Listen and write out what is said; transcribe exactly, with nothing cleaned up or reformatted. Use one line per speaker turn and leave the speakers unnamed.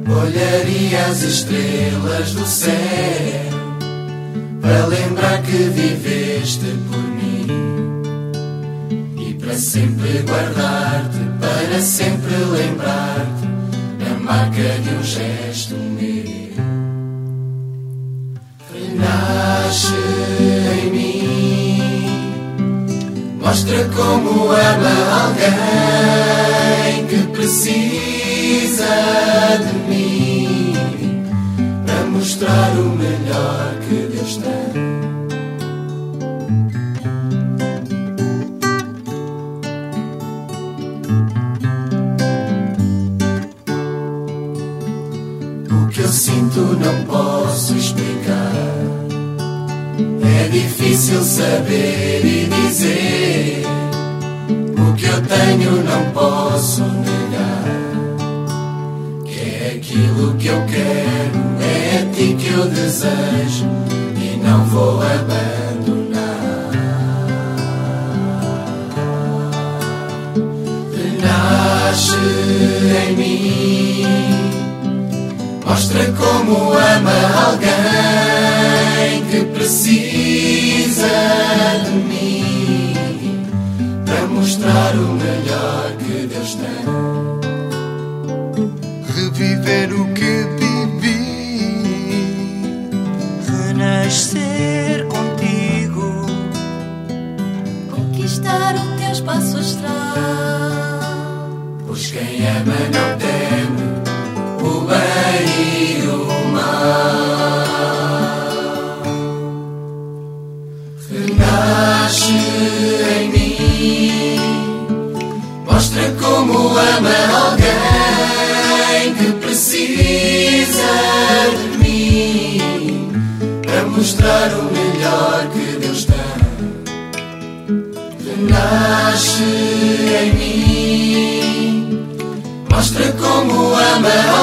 Olharia as estrelas do céu para lembrar que viveste por mim e para sempre guardar-te, para sempre lembrar-te na marca de um gesto meu. Renasce em mim, mostra como ama alguém que precisa de mim, para mostrar o melhor que Deus tem. O que eu sinto não posso explicar, é difícil saber e dizer. O que eu tenho não posso negar, que é aquilo que eu quero, é a ti que eu desejo e não vou abandonar. Renasce em mim, mostra como ama alguém que precisa de mim, para mostrar o melhor que Deus tem.
Reviver o que vivi,
renascer contigo,
conquistar o teu espaço astral.
Pois quem ama não teme o bem e o mal. Renasce em mim, mostra como ama alguém que precisa de mim, para mostrar o melhor que Deus tem. Renasce em mim, mostra como ama